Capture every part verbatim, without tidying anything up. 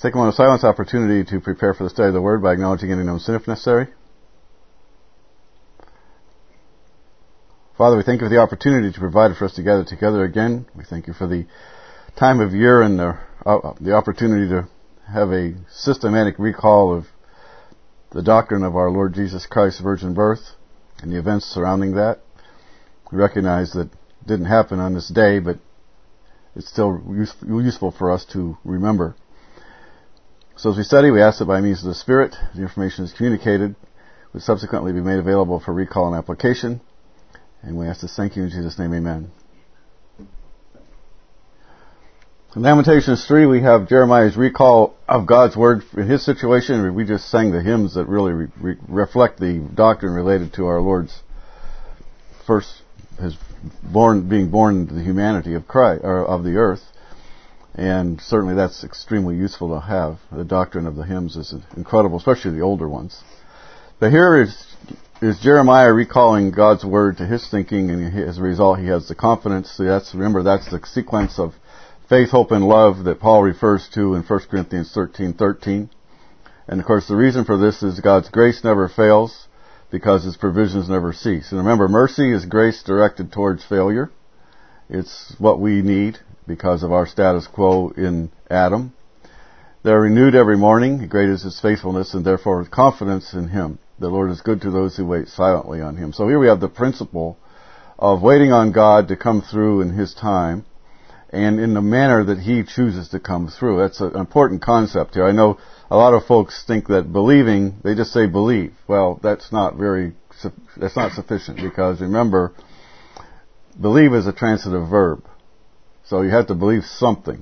Take a moment of silence opportunity to prepare for the study of the Word by acknowledging any known sin if necessary. Father, we thank you for the opportunity to provide for us to gather together again. We thank you for the time of year and the, uh, the opportunity to have a systematic recall of the doctrine of our Lord Jesus Christ's virgin birth and the events surrounding that. We recognize that it didn't happen on this day, but it's still use, useful for us to remember. So as we study, we ask that by means of the Spirit, the information is communicated, would subsequently be made available for recall and application. And we ask this, thank you in Jesus' name, amen. In Lamentations three, we have Jeremiah's recall of God's Word in his situation. We just sang the hymns that really re- re- reflect the doctrine related to our Lord's first, his born, being born into the humanity of Christ, or of the earth. And certainly that's extremely useful to have. The doctrine of the hymns is incredible, especially the older ones. But here is is Jeremiah recalling God's Word to his thinking, and he, as a result he has the confidence. So that's, remember, that's the sequence of faith, hope, and love that Paul refers to in First Corinthians thirteen thirteen. And of course the reason for this is God's grace never fails because His provisions never cease. And remember, mercy is grace directed towards failure. It's what we need because of our status quo in Adam. They're renewed every morning. Great is His faithfulness, and therefore confidence in Him. The Lord is good to those who wait silently on Him. So here we have the principle of waiting on God to come through in His time and in the manner that He chooses to come through. That's an important concept here. I know a lot of folks think that believing, they just say believe. Well, that's not very, that's not sufficient, because remember, believe is a transitive verb. So you have to believe something.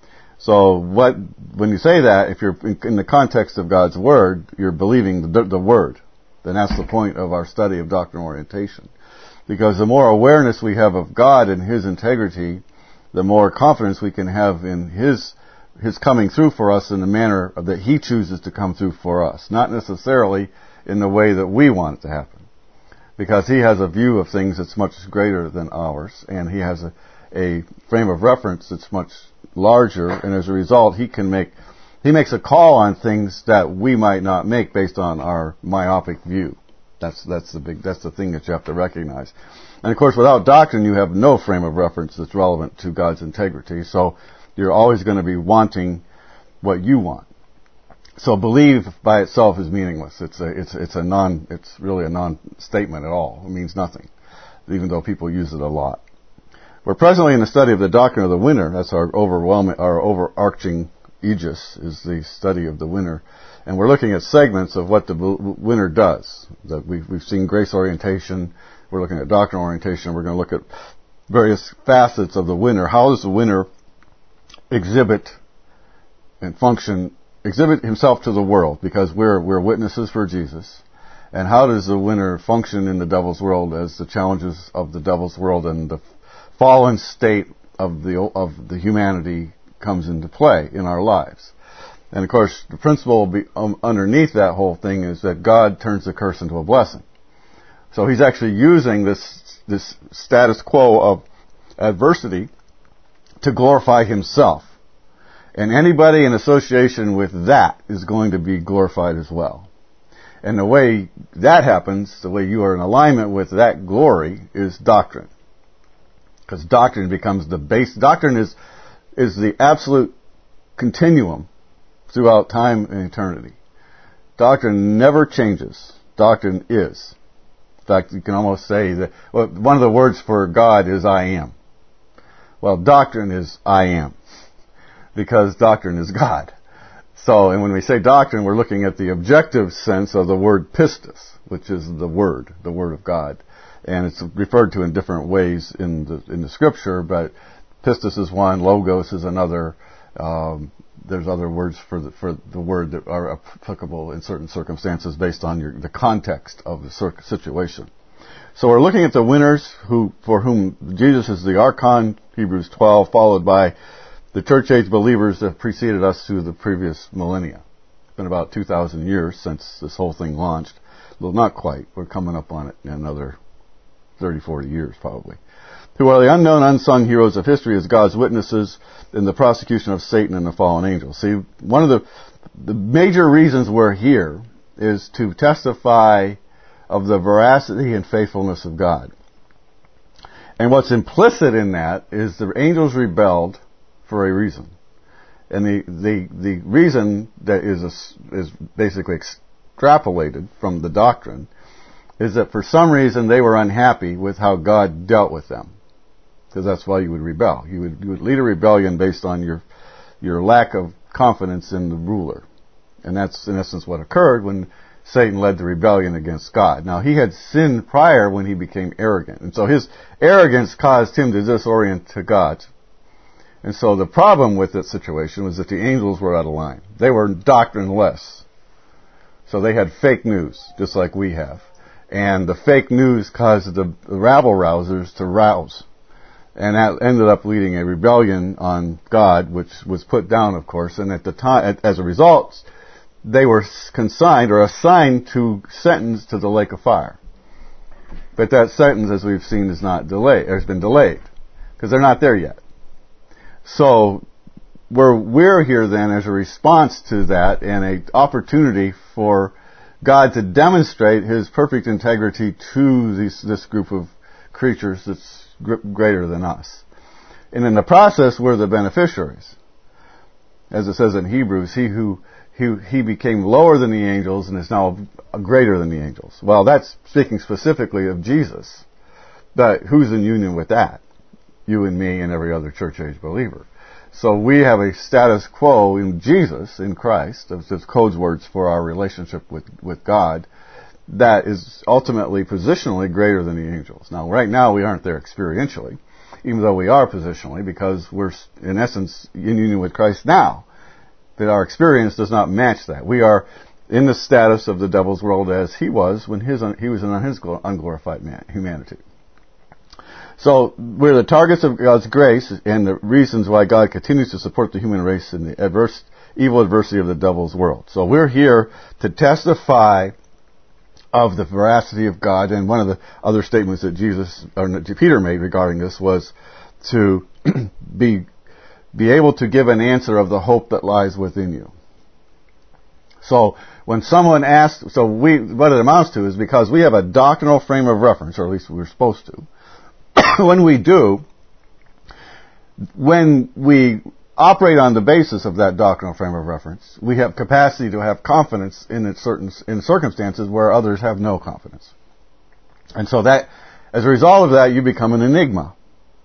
So what, when you say that, if you're in the context of God's Word, you're believing the, the Word. Then that's the point of our study of doctrinal orientation. Because the more awareness we have of God and His integrity, the more confidence we can have in His, His coming through for us in the manner that He chooses to come through for us. Not necessarily in the way that we want it to happen. Because He has a view of things that's much greater than ours, and He has a, a frame of reference that's much larger, and as a result, he can make, he makes a call on things that we might not make based on our myopic view. That's, that's the big, that's the thing that you have to recognize. And of course, without doctrine, you have no frame of reference that's relevant to God's integrity, so you're always going to be wanting what you want. So believe by itself is meaningless. It's a, it's, it's a non, it's really a non-statement at all. It means nothing, even though people use it a lot. We're presently in the study of the doctrine of the winner. That's our overwhelming, our overarching aegis, is the study of the winner. And we're looking at segments of what the winner does. That we've, we've seen grace orientation. We're looking at doctrinal orientation. We're going to look at various facets of the winner. How does the winner exhibit and function, exhibit himself to the world? Because we're, we're witnesses for Jesus. And how does the winner function in the devil's world as the challenges of the devil's world and the fallen state of the of the humanity comes into play in our lives? And of course, the principle be, um, underneath that whole thing is that God turns the curse into a blessing. So He's actually using this this status quo of adversity to glorify Himself, and anybody in association with that is going to be glorified as well. And the way that happens, the way you are in alignment with that glory, is doctrine. Because doctrine becomes the base. Doctrine is is the absolute continuum throughout time and eternity. Doctrine never changes. Doctrine is. In fact, you can almost say that, well, one of the words for God is I am. Well, doctrine is I am. Because doctrine is God. So, and when we say doctrine, we're looking at the objective sense of the word pistis, which is the Word, the Word of God. And it's referred to in different ways in the in the Scripture, but pistis is one, logos is another. Um, there's other words for the, for the word that are applicable in certain circumstances based on your, the context of the situation. So we're looking at the winners who, for whom Jesus is the archon, Hebrews twelve, followed by the church age believers that preceded us through the previous millennia. It's been about two thousand years since this whole thing launched. Well, not quite. We're coming up on it in another thirty, forty years probably. who are the unknown, unsung heroes of history as God's witnesses in the prosecution of Satan and the fallen angels. See, one of the, the major reasons we're here is to testify of the veracity and faithfulness of God. And what's implicit in that is the angels rebelled for a reason. And the, the, the reason that is, a, is basically extrapolated from the doctrine is that for some reason they were unhappy with how God dealt with them. Because that's why you would rebel. You would, you would lead a rebellion based on your, your lack of confidence in the ruler. And that's in essence what occurred when Satan led the rebellion against God. Now, he had sinned prior when he became arrogant. And so his arrogance caused him to disorient to God. And so the problem with that situation was that the angels were out of line. They were doctrineless. So they had fake news, just like we have. And the fake news caused the rabble-rousers to rouse. And that ended up leading a rebellion on God, which was put down, of course. And at the time, as a result, they were consigned or assigned to sentence to the lake of fire. But that sentence, as we've seen, is not delayed, or has been delayed, because they're not there yet. So we're we're here then as a response to that and an opportunity for God to demonstrate His perfect integrity to this this group of creatures that's greater than us. And in the process, we're the beneficiaries. As it says in Hebrews, he who he, he became lower than the angels and is now greater than the angels. Well, that's speaking specifically of Jesus. But who's in union with that? You and me and every other church age believer. So we have a status quo in Jesus, in Christ, as code words for our relationship with, with God, that is ultimately positionally greater than the angels. Now, right now we aren't there experientially, even though we are positionally, because we're in essence in union with Christ now. But our experience does not match that. We are in the status of the devil's world as he was when his he was in his unglorified man, humanity. So we're the targets of God's grace and the reasons why God continues to support the human race in the adverse, evil adversity of the devil's world. So we're here to testify of the veracity of God. And one of the other statements that Jesus or Peter made regarding this was to be be able to give an answer of the hope that lies within you. So when someone asks, so we what it amounts to is because we have a doctrinal frame of reference, or at least we're supposed to. When we do, when we operate on the basis of that doctrinal frame of reference, we have capacity to have confidence in certain in circumstances where others have no confidence. And so that, as a result of that, you become an enigma.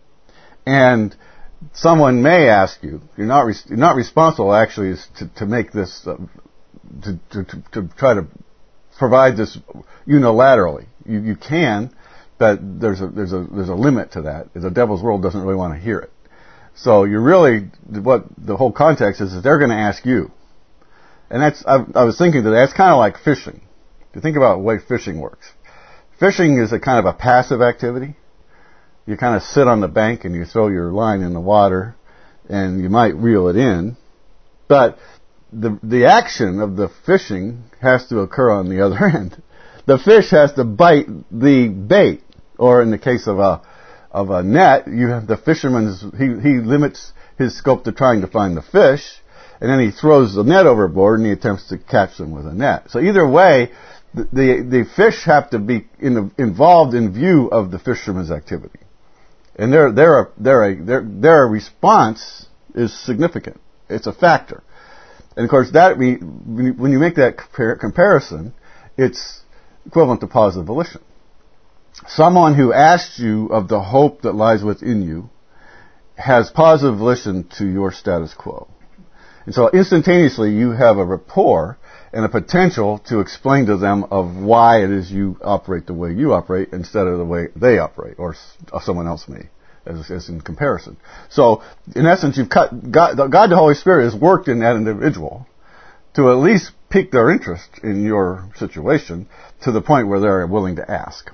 And someone may ask you, you're not re- you're not responsible actually is to, to make this, uh, to, to, to, to try to provide this unilaterally. You, you can, but there's a there's a there's a limit to that. The devil's world doesn't really want to hear it. So you're really, what the whole context is, is they're going to ask you. And that's, I, I was thinking today, that's kind of like fishing. If you think about the way fishing works. Fishing is a kind of a passive activity. You kind of sit on the bank and you throw your line in the water and you might reel it in. But the, the action of the fishing has to occur on the other end. The fish has to bite the bait, or in the case of a of a net, you have the fisherman's, he, he limits his scope to trying to find the fish, and then he throws the net overboard and he attempts to catch them with a net. So either way, the, the, the fish have to be in the, involved in view of the fisherman's activity. And their, their, their, their, their response is significant. It's a factor. And of course, that when you make that compar- comparison, it's equivalent to positive volition. Someone who asks you of the hope that lies within you has positive volition to your status quo. And so instantaneously you have a rapport and a potential to explain to them of why it is you operate the way you operate instead of the way they operate, or someone else may, as, as in comparison. So in essence, you've cut, God, God the Holy Spirit has worked in that individual to at least pique their interest in your situation to the point where they're willing to ask.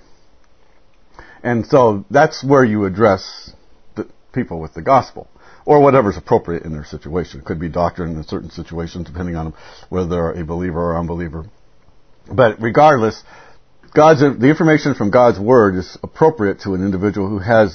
And so that's where you address the people with the gospel, or whatever's appropriate in their situation. It could be doctrine in certain situations, depending on whether they're a believer or unbeliever. But regardless, God's the information from God's Word is appropriate to an individual who has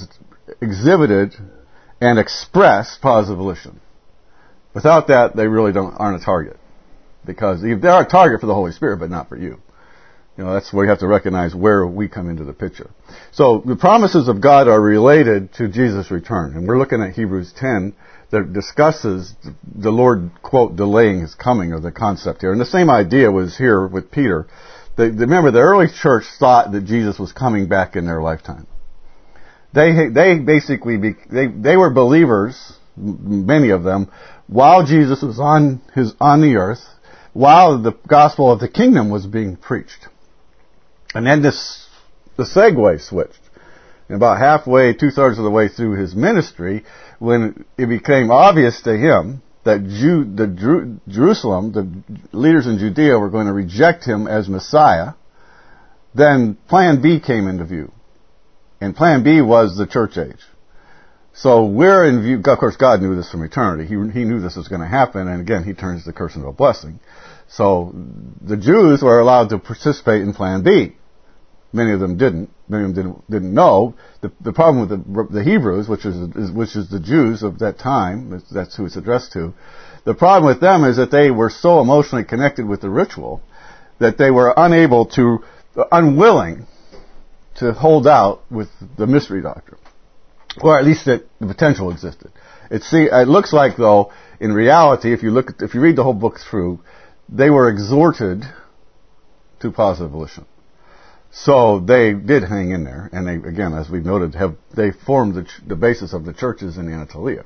exhibited and expressed positive volition. Without that, they really don't aren't a target. Because they are a target for the Holy Spirit, but not for you. You know, that's where you have to recognize where we come into the picture. So the promises of God are related to Jesus' return. And we're looking at Hebrews ten that discusses the Lord, quote, delaying his coming, or the concept here. And the same idea was here with Peter. They, remember, the early church thought that Jesus was coming back in their lifetime. They they basically, be, they, they were believers, many of them, while Jesus was on his on the earth, while the gospel of the kingdom was being preached. And then this, the segue switched. And about halfway, two-thirds of the way through his ministry, when it became obvious to him that Jew, the Jeru, Jerusalem, the leaders in Judea were going to reject him as Messiah, then Plan B came into view. And Plan B was the church age. So we're in view, of course God knew this from eternity. He, he knew this was going to happen, and again, he turns the curse into a blessing. So the Jews were allowed to participate in Plan B. Many of them didn't. Many of them didn't, didn't know. The, the problem with the, the Hebrews, which is, is which is the Jews of that time, that's who it's addressed to. The problem with them is that they were so emotionally connected with the ritual that they were unable to, unwilling to hold out with the mystery doctrine, or at least that the potential existed. It see, it looks like though, in reality, if you look, at, if you read the whole book through, they were exhorted to positive volition. So they did hang in there, and they, again, as we've noted, have they formed the, the basis of the churches in Anatolia.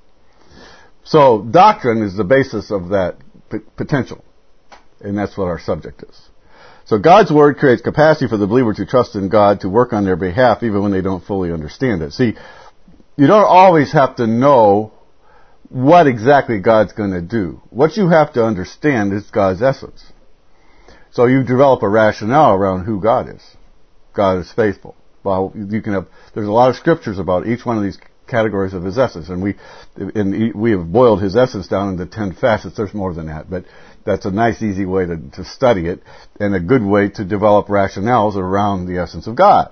So doctrine is the basis of that p- potential, and that's what our subject is. So God's Word creates capacity for the believer to trust in God to work on their behalf, even when they don't fully understand it. See, you don't always have to know what exactly God's going to do. What you have to understand is God's essence. So you develop a rationale around who God is. God is faithful. Well, you can have, there's a lot of scriptures about each one of these categories of his essence, and we, and we have boiled his essence down into ten facets. There's more than that, but that's a nice, easy way to, to study it, and a good way to develop rationales around the essence of God.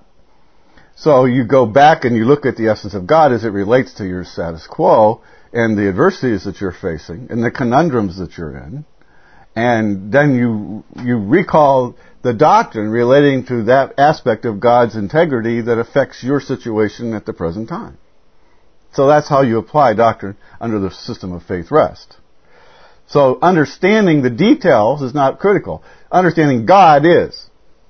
So you go back and you look at the essence of God as it relates to your status quo, and the adversities that you're facing, and the conundrums that you're in, and then you you recall the doctrine relating to that aspect of God's integrity that affects your situation at the present time. So that's how you apply doctrine under the system of faith rest. So understanding the details is not critical. Understanding God is.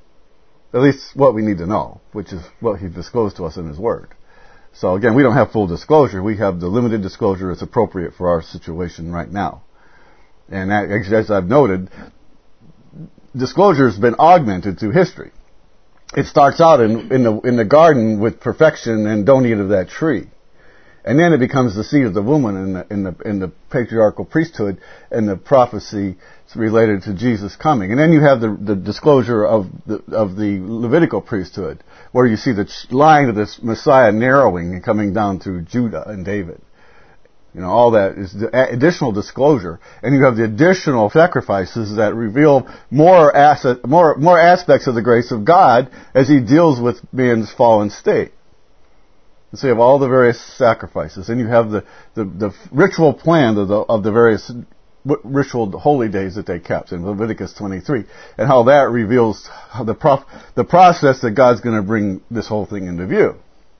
At least what we need to know, which is what He disclosed to us in His Word. So again, we don't have full disclosure. We have the limited disclosure that's appropriate for our situation right now. And that, as I've noted, disclosure has been augmented through history. It starts out in, in the in the garden with perfection and don't eat of that tree, and then it becomes the seed of the woman in the in the in the patriarchal priesthood and the prophecy related to Jesus coming, and then you have the the disclosure of the of the Levitical priesthood, where you see the line of this Messiah narrowing and coming down through Judah and David. You know, all that is the additional disclosure, and you have the additional sacrifices that reveal more asset, more more aspects of the grace of God as He deals with man's fallen state. And so you have all the various sacrifices, and you have the the, the ritual plan of the of the various ritual holy days that they kept in Leviticus twenty-three, and how that reveals how the prof, the process that God's going to bring this whole thing into view.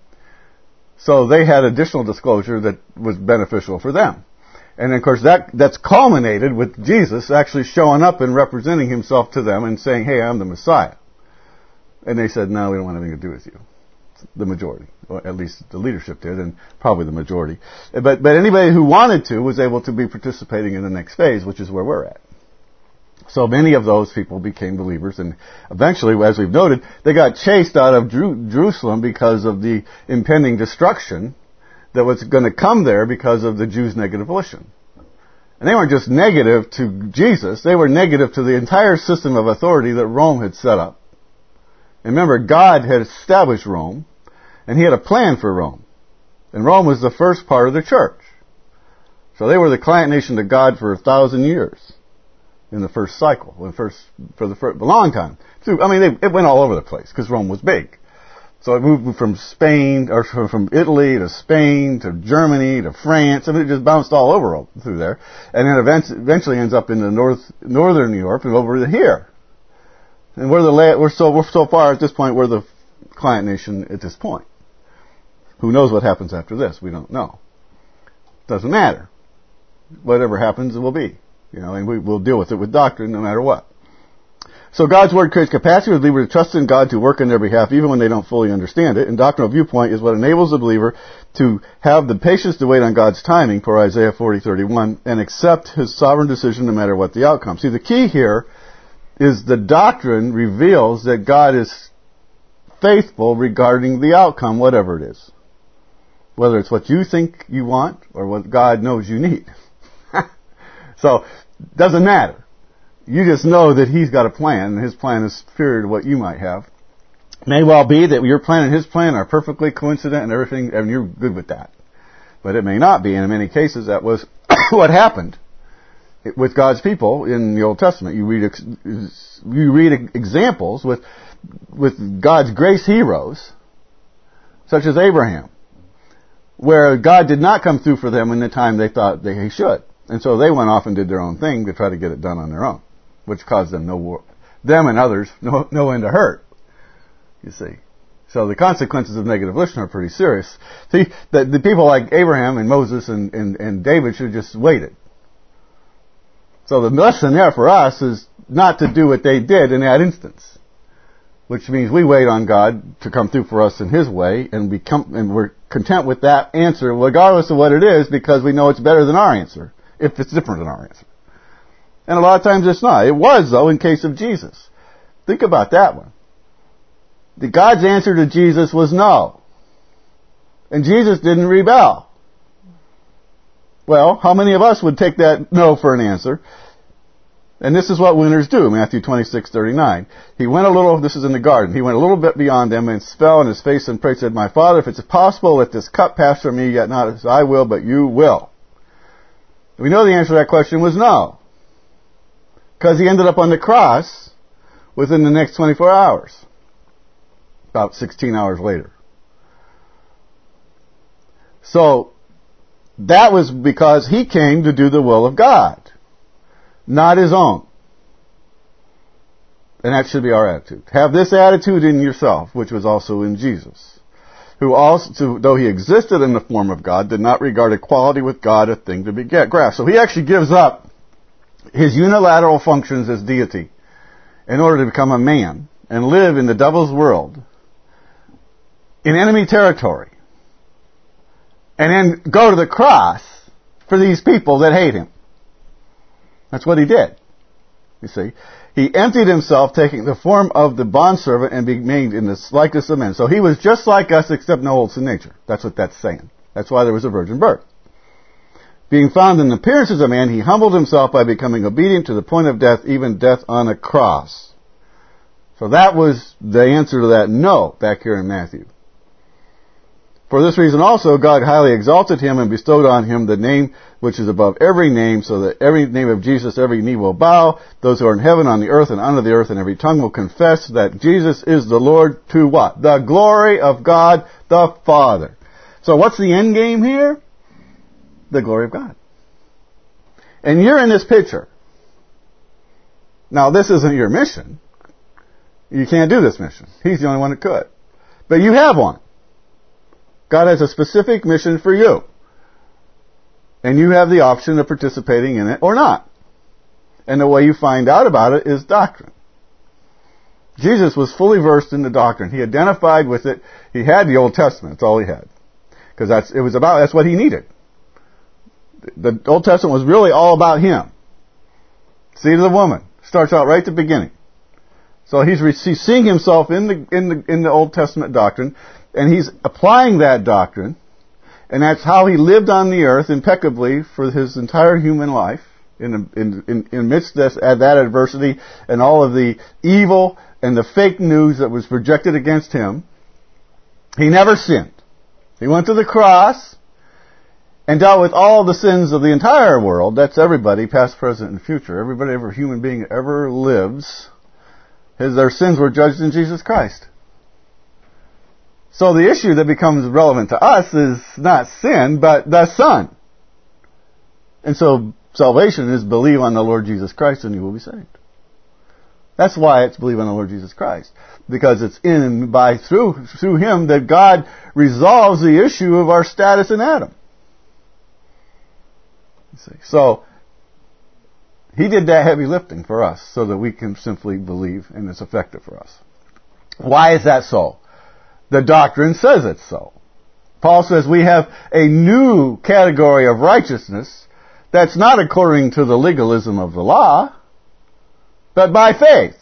So they had additional disclosure that was beneficial for them. And then, of course, that that's culminated with Jesus actually showing up and representing Himself to them and saying, hey, I'm the Messiah. And they said, no, we don't want anything to do with you. The majority, or at least the leadership did, and probably the majority. But, but anybody who wanted to was able to be participating in the next phase, which is where we're at. So many of those people became believers, and eventually, as we've noted, they got chased out of Jeru- Jerusalem because of the impending destruction that was going to come there because of the Jews' negative volition. And they weren't just negative to Jesus, they were negative to the entire system of authority that Rome had set up. And remember, God had established Rome, and He had a plan for Rome. And Rome was the first part of the church. So they were the client nation to God for a thousand years. In the first cycle, the first, for the first, a long time. I mean, they, it went all over the place because Rome was big. So it moved from Spain, or from Italy to Spain to Germany to France. I mean, it just bounced all over through there. And then eventually ends up in the north, northern Europe and over to here. And we're the, we're so, we're so far at this point, we're the client nation at this point. Who knows what happens after this? We don't know. Doesn't matter. Whatever happens, it will be. You know, and we, we'll deal with it with doctrine no matter what. So God's Word creates capacity for the believer to trust in God to work on their behalf even when they don't fully understand it. And doctrinal viewpoint is what enables the believer to have the patience to wait on God's timing, per Isaiah forty thirty-one, and accept His sovereign decision no matter what the outcome. See, the key here is the doctrine reveals that God is faithful regarding the outcome, whatever it is. Whether it's what you think you want or what God knows you need. So, doesn't matter. You just know that He's got a plan, and His plan is superior to what you might have. It may well be that your plan and His plan are perfectly coincident and everything, and you're good with that. But it may not be, and in many cases that was what happened with God's people in the Old Testament. You read you read examples with with God's grace heroes, such as Abraham, where God did not come through for them in the time they thought they, He should. And so they went off and did their own thing to try to get it done on their own, which caused them no them and others no, no end of hurt, you see. So the consequences of negative volition are pretty serious. See, the, the people like Abraham and Moses and, and, and David should have just waited. So the lesson there for us is not to do what they did in that instance, which means we wait on God to come through for us in His way, and we come, and we're content with that answer, regardless of what it is, because we know it's better than our answer, if it's different than our answer. And a lot of times it's not. It was, though, in case of Jesus. Think about that one. The God's answer to Jesus was no. And Jesus didn't rebel. Well, how many of us would take that no for an answer? And this is what winners do, Matthew twenty-six thirty-nine. He went a little, this is in the garden, he went a little bit beyond them and fell on his face and prayed, said, "My Father, if it's possible, let this cup pass from me, yet not as I will, but you will." We know the answer to that question was no. Because he ended up on the cross within the next twenty-four hours. About sixteen hours later. So, that was because he came to do the will of God, not his own. And that should be our attitude. Have this attitude in yourself, which was also in Jesus, who also, though he existed in the form of God, did not regard equality with God a thing to be grasped. So he actually gives up his unilateral functions as deity in order to become a man and live in the devil's world, in enemy territory, and then go to the cross for these people that hate him. That's what he did. You see, he emptied himself, taking the form of the bondservant and being made in the likeness of men. So he was just like us, except no old sin nature. That's what that's saying. That's why there was a virgin birth. Being found in the appearance as a man, he humbled himself by becoming obedient to the point of death, even death on a cross. So that was the answer to that no, back here in Matthew. For this reason also, God highly exalted him and bestowed on him the name which is above every name, so that every name of Jesus, every knee will bow, those who are in heaven, on the earth, and under the earth, and every tongue will confess that Jesus is the Lord, to what? The glory of God the Father. So what's the end game here? The glory of God. And you're in this picture. Now, this isn't your mission. You can't do this mission. He's the only one that could. But you have one. God has a specific mission for you. And you have the option of participating in it or not. And the way you find out about it is doctrine. Jesus was fully versed in the doctrine. He identified with it. He had the Old Testament. That's all he had. Because that's, it was about, that's what he needed. The Old Testament was really all about him. Seed of the woman. Starts out right at the beginning. So he's, he's seeing himself in the, in the, in the Old Testament doctrine. And he's applying that doctrine, and that's how he lived on the earth impeccably for his entire human life, in in in, in midst of that adversity and all of the evil and the fake news that was projected against him. He never sinned. He went to the cross and dealt with all the sins of the entire world. That's everybody, past, present, and future. Everybody, every human being ever lives, his their sins were judged in Jesus Christ. So the issue that becomes relevant to us is not sin, but the Son. And so salvation is believe on the Lord Jesus Christ and you will be saved. That's why it's believe on the Lord Jesus Christ. Because it's in, by, through, through Him that God resolves the issue of our status in Adam. You see. So, He did that heavy lifting for us so that we can simply believe and it's effective for us. Why is that so? The doctrine says it's so. Paul says we have a new category of righteousness that's not according to the legalism of the law, but by faith.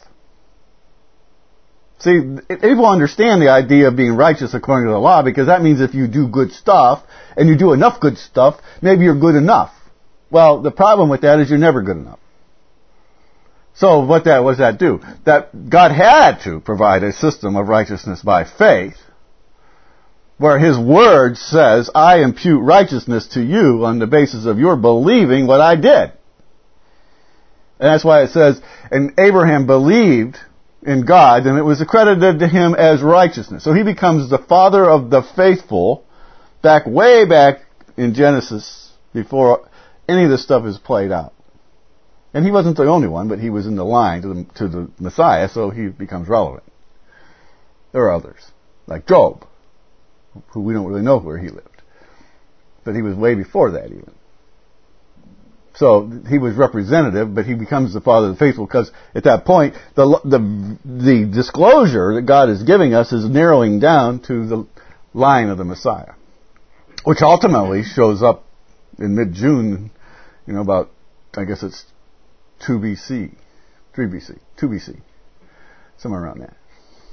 See, people understand the idea of being righteous according to the law because that means if you do good stuff and you do enough good stuff, maybe you're good enough. Well, the problem with that is you're never good enough. So what that what does that do? That God had to provide a system of righteousness by faith, where His Word says, I impute righteousness to you on the basis of your believing what I did. And that's why it says, and Abraham believed in God, and it was accredited to him as righteousness. So he becomes the father of the faithful, back way back in Genesis, before any of this stuff is played out. And he wasn't the only one, but he was in the line to the, to the Messiah, so he becomes relevant. There are others, like Job, who we don't really know where he lived. But he was way before that even. So he was representative, but he becomes the father of the faithful because at that point, the, the, the disclosure that God is giving us is narrowing down to the line of the Messiah, which ultimately shows up in mid-June, you know, about, I guess it's two B C, three B C, two B C, somewhere around that.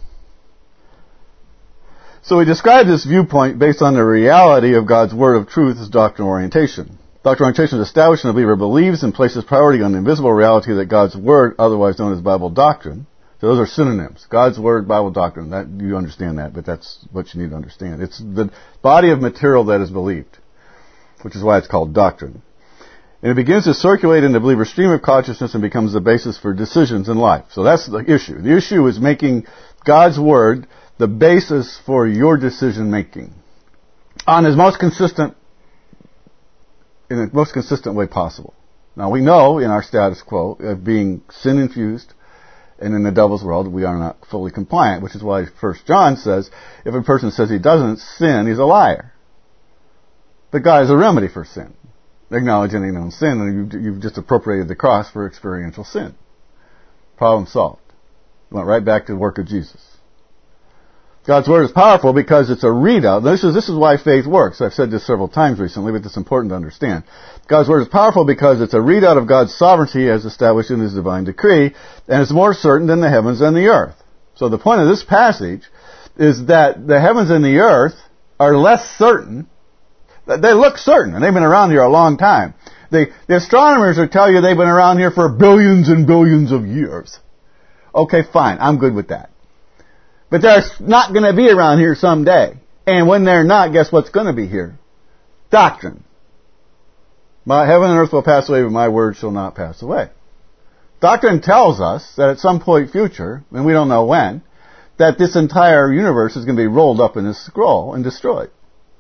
So we describe this viewpoint based on the reality of God's Word of truth as doctrinal orientation. Doctrinal orientation is established when the believer believes and places priority on the invisible reality that God's Word, otherwise known as Bible doctrine. So those are synonyms. God's Word, Bible doctrine. That, you understand that, but that's what you need to understand. It's the body of material that is believed, which is why it's called doctrine. And it begins to circulate in the believer's stream of consciousness and becomes the basis for decisions in life. So that's the issue. The issue is making God's Word the basis for your decision making on his most consistent, in the most consistent way possible. Now we know in our status quo of being sin infused and in the devil's world we are not fully compliant, which is why First John says if a person says he doesn't sin, he's a liar. But God is a remedy for sin. Acknowledge any known sin, and you've, you've just appropriated the cross for experiential sin. Problem solved. Went right back to the work of Jesus. God's Word is powerful because it's a readout. This is, this is why faith works. I've said this several times recently, but it's important to understand. God's Word is powerful because it's a readout of God's sovereignty as established in His divine decree, and it's more certain than the heavens and the earth. So the point of this passage is that the heavens and the earth are less certain. They look certain, and they've been around here a long time. The, the astronomers will tell you they've been around here for billions and billions of years. Okay, fine. I'm good with that. But they're not going to be around here someday. And when they're not, guess what's going to be here? Doctrine. My heaven and earth will pass away, but my word shall not pass away. Doctrine tells us that at some point future, and we don't know when, that this entire universe is going to be rolled up in a scroll and destroyed.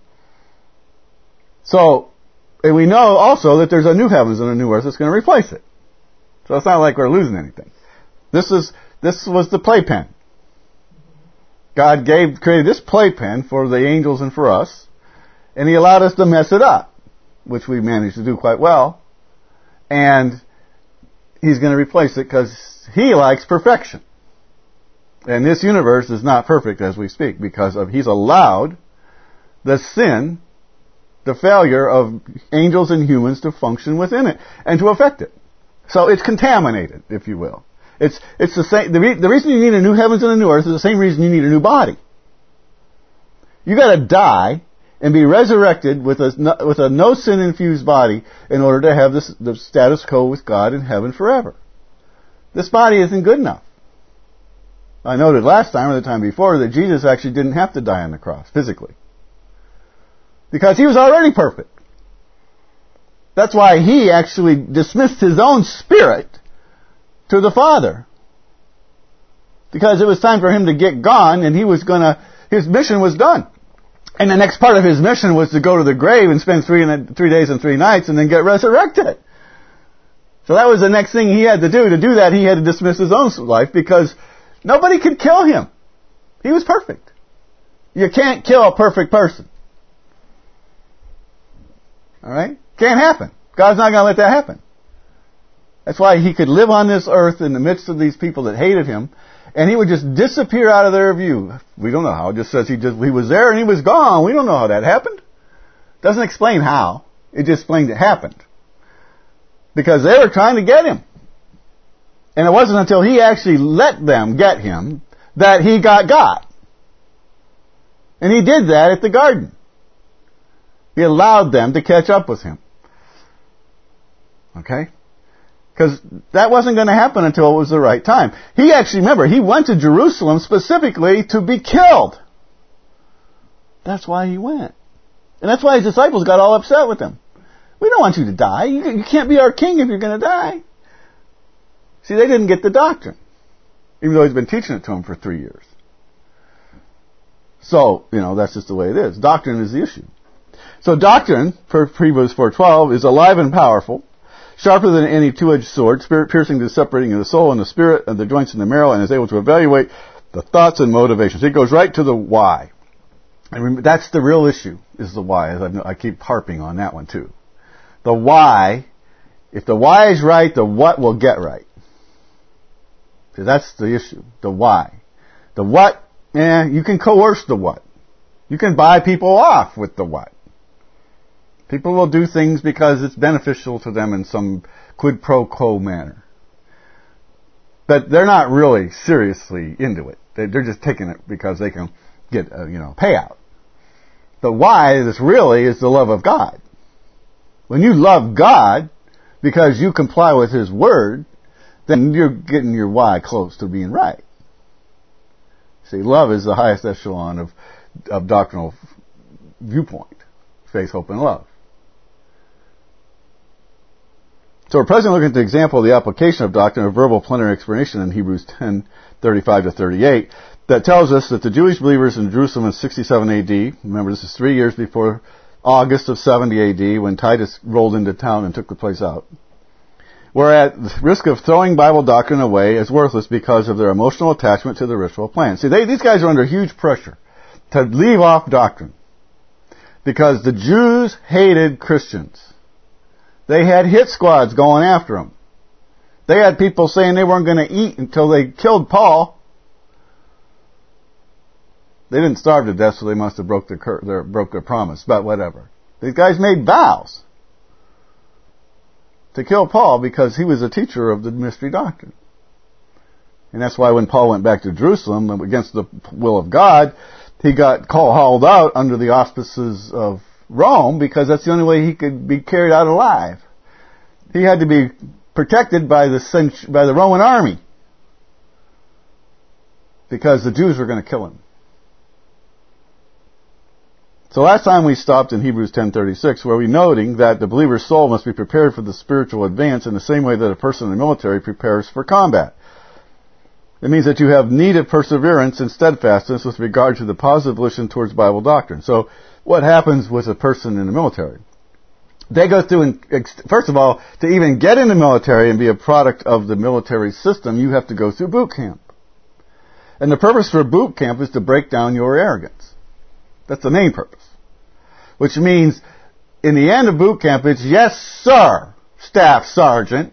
So, and we know also that there's a new heavens and a new earth that's going to replace it. So it's not like we're losing anything. This is, this was the playpen. God gave, created this playpen for the angels and for us, and He allowed us to mess it up, which we managed to do quite well. And He's going to replace it because He likes perfection. And this universe is not perfect as we speak because of He's allowed the sin, the failure of angels and humans to function within it and to affect it. So it's contaminated, if you will. It's it's the same. The, re, the reason you need a new heavens and a new earth is the same reason you need a new body. You got to die and be resurrected with a with a no sin infused body in order to have this the status quo with God in heaven forever. This body isn't good enough. I noted last time or the time before that Jesus actually didn't have to die on the cross physically because He was already perfect. That's why He actually dismissed His own spirit to the Father. Because it was time for Him to get gone, and He was going to his mission was done. And the next part of his mission was to go to the grave and spend three, and three days and three nights and then get resurrected. So that was the next thing he had to do. To do that, he had to dismiss his own life because nobody could kill him. He was perfect. You can't kill a perfect person. Alright? Can't happen. God's not going to let that happen. That's why he could live on this earth in the midst of these people that hated him, and he would just disappear out of their view. We don't know how. It just says he just he was there and he was gone. We don't know how that happened. Doesn't explain how. It just explains it happened. Because they were trying to get him. And it wasn't until he actually let them get him that he got got. And he did that at the garden. He allowed them to catch up with him. Okay? Because that wasn't going to happen until it was the right time. He actually, remember, he went to Jerusalem specifically to be killed. That's why he went. And that's why his disciples got all upset with him. We don't want you to die. You, you can't be our king if you're going to die. See, they didn't get the doctrine. Even though he's been teaching it to them for three years. So, you know, that's just the way it is. Doctrine is the issue. So doctrine, for Hebrews four twelve, is alive and powerful, sharper than any two-edged sword, spirit piercing to the separating of the soul and the spirit and the joints and the marrow, and is able to evaluate the thoughts and motivations. It goes right to the why. And remember, that's the real issue, is the why. As I, I keep harping on that one too. The why, if the why is right, the what will get right. See, that's the issue. The why. The what, eh, you can coerce the what. You can buy people off with the what. People will do things because it's beneficial to them in some quid pro quo manner. But they're not really seriously into it. They're just taking it because they can get a, you know, payout. The why is really is the love of God. When you love God because you comply with His Word, then you're getting your why close to being right. See, love is the highest echelon of, of doctrinal viewpoint. Faith, hope, and love. So we're presently looking at the example of the application of doctrine of verbal plenary explanation in Hebrews ten thirty-five to thirty-eight that tells us that the Jewish believers in Jerusalem in sixty-seven A D, remember this is three years before August of seventy A D when Titus rolled into town and took the place out, were at risk of throwing Bible doctrine away as worthless because of their emotional attachment to the ritual plan. See, they, these guys are under huge pressure to leave off doctrine because the Jews hated Christians. They had hit squads going after them. They had people saying they weren't going to eat until they killed Paul. They didn't starve to death, so they must have broke their, their, broke their promise, but whatever. These guys made vows to kill Paul because he was a teacher of the mystery doctrine. And that's why when Paul went back to Jerusalem against the will of God, he got called, hauled out under the auspices of Rome because that's the only way he could be carried out alive. He had to be protected by the by the Roman army because the Jews were going to kill him. So last time we stopped in Hebrews ten thirty-six, where we noting that the believer's soul must be prepared for the spiritual advance in the same way that a person in the military prepares for combat. It means that you have need of perseverance and steadfastness with regard to the positive volition towards Bible doctrine. So what happens with a person in the military? They go through, and first of all, to even get in the military and be a product of the military system, you have to go through boot camp. And the purpose for boot camp is to break down your arrogance. That's the main purpose. Which means, in the end of boot camp, it's, yes, sir, Staff Sergeant.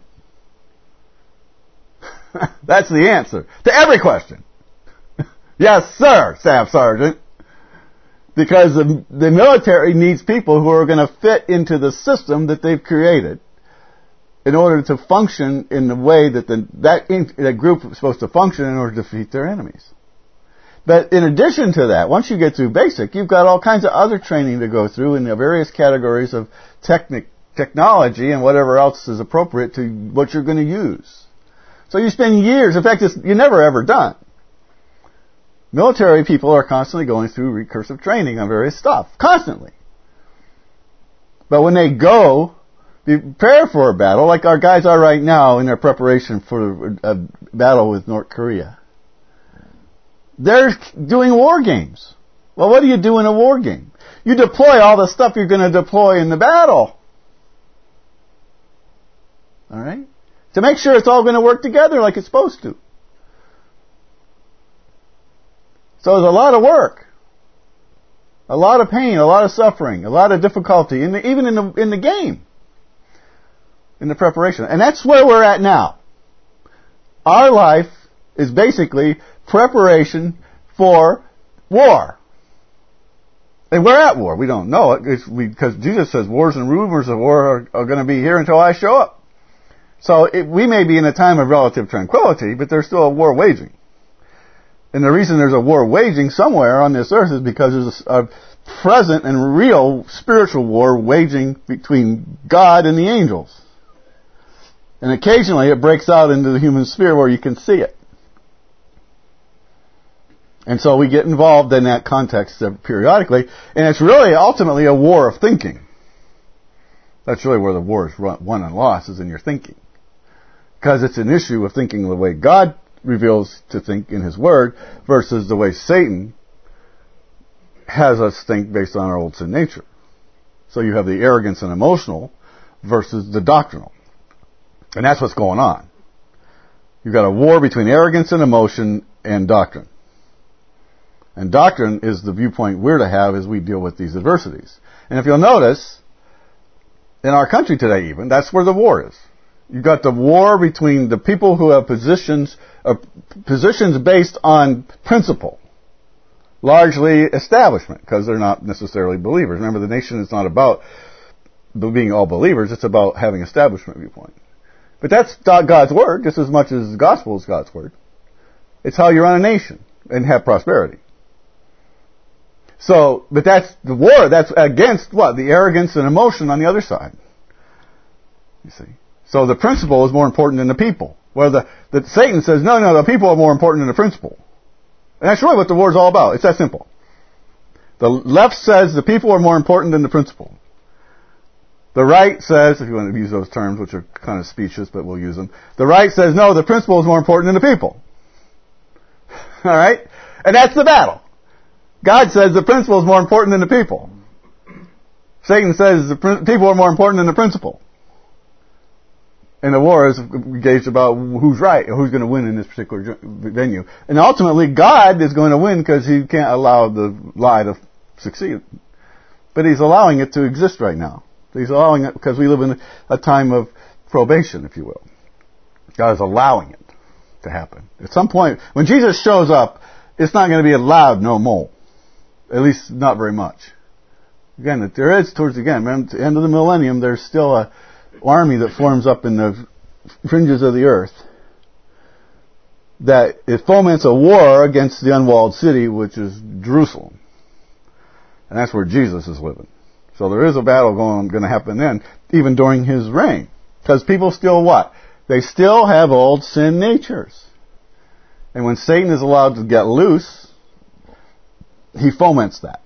That's the answer to every question. Yes, sir, Staff Sergeant. Because the, the military needs people who are going to fit into the system that they've created in order to function in the way that the, that, in, that group is supposed to function in order to defeat their enemies. But in addition to that, once you get through basic, you've got all kinds of other training to go through in the various categories of technic, technology and whatever else is appropriate to what you're going to use. So you spend years, in fact, it's, you're never ever done. Military people are constantly going through recursive training on various stuff. Constantly. But when they go, prepare for a battle, like our guys are right now in their preparation for a battle with North Korea. They're doing war games. Well, what do you do in a war game? You deploy all the stuff you're going to deploy in the battle. All right? To make sure it's all going to work together like it's supposed to. So there's a lot of work. A lot of pain, a lot of suffering, a lot of difficulty, in the, even in the, in the game. In the preparation. And that's where we're at now. Our life is basically preparation for war. And we're at war. We don't know it it's we, because Jesus says wars and rumors of war are, are going to be here until I show up. So it, we may be in a time of relative tranquility, but there's still a war waging. And the reason there's a war waging somewhere on this earth is because there's a, a present and real spiritual war waging between God and the angels. And occasionally it breaks out into the human sphere where you can see it. And so we get involved in that context periodically, and it's really ultimately a war of thinking. That's really where the war is won and lost, is in your thinking. Because it's an issue of thinking the way God reveals to think in His Word versus the way Satan has us think based on our old sin nature. So you have the arrogance and emotional versus the doctrinal. And that's what's going on. You've got a war between arrogance and emotion and doctrine. And doctrine is the viewpoint we're to have as we deal with these adversities. And if you'll notice, in our country today even, that's where the war is. You've got the war between the people who have positions, uh, positions based on principle. Largely establishment, because they're not necessarily believers. Remember, the nation is not about being all believers, it's about having establishment viewpoint. But that's God's Word, just as much as the gospel is God's Word. It's how you run a nation and have prosperity. So, but that's the war, that's against what? The arrogance and emotion on the other side. You see. So the principle is more important than the people. Well, the, the Satan says, no, no, the people are more important than the principle. And that's really what the war is all about. It's that simple. The left says the people are more important than the principle. The right says, if you want to use those terms, which are kind of specious, but we'll use them. The right says, no, the principle is more important than the people. Alright? And that's the battle. God says the principle is more important than the people. Satan says the pr- people are more important than the principle. And the war is engaged about who's right, or who's going to win in this particular venue. And ultimately, God is going to win because He can't allow the lie to succeed. But He's allowing it to exist right now. He's allowing it because we live in a time of probation, if you will. God is allowing it to happen. At some point, when Jesus shows up, it's not going to be allowed no more. At least not very much. Again, there is towards the end, at the end of the millennium, there's still a army that forms up in the fringes of the earth that it foments a war against the unwalled city, which is Jerusalem. And that's where Jesus is living. So there is a battle going, going to happen then, even during His reign. Because people still what? They still have old sin natures. And when Satan is allowed to get loose, he foments that.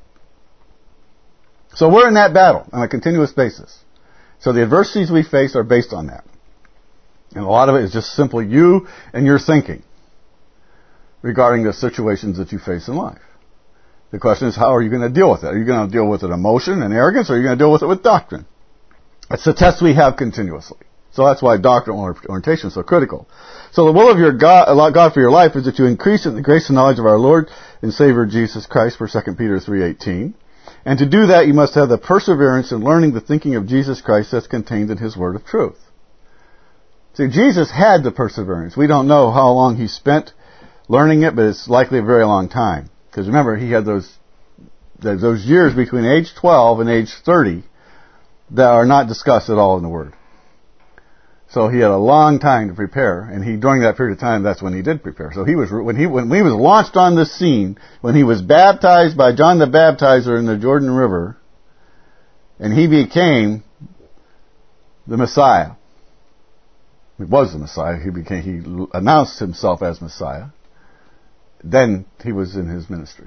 So we're in that battle on a continuous basis. So the adversities we face are based on that. And a lot of it is just simply you and your thinking regarding the situations that you face in life. The question is, how are you going to deal with it? Are you going to deal with it emotion and arrogance, or are you going to deal with it with doctrine? It's the test we have continuously. So that's why doctrinal orientation is so critical. So the will of your God, God for your life is that you increase in the grace and knowledge of our Lord and Savior Jesus Christ, for Second Peter three eighteen. And to do that, you must have the perseverance in learning the thinking of Jesus Christ that's contained in His word of truth. See, Jesus had the perseverance. We don't know how long He spent learning it, but it's likely a very long time. Because remember, He had those those years between age twelve and age thirty that are not discussed at all in the Word. So He had a long time to prepare, and He during that period of time, that's when He did prepare. So He was when He when He was launched on the scene, when He was baptized by John the Baptizer in the Jordan River, and He became the Messiah. He was the Messiah. He became He announced Himself as Messiah. Then He was in His ministry.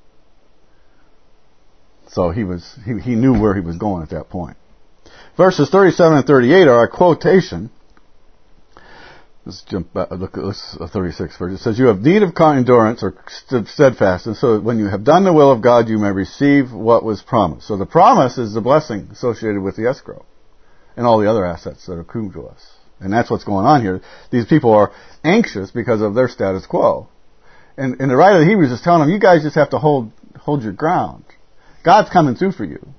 So he was he, he knew where He was going at that point. Verses thirty-seven and thirty-eight are a quotation. Let's jump back, look at this thirty-six verse. It says, you have need of endurance or steadfastness, so that when you have done the will of God, you may receive what was promised. So the promise is the blessing associated with the escrow and all the other assets that accrue to us. And that's what's going on here. These people are anxious because of their status quo. And, and the writer of the Hebrews is telling them, you guys just have to hold, hold your ground. God's coming through for you.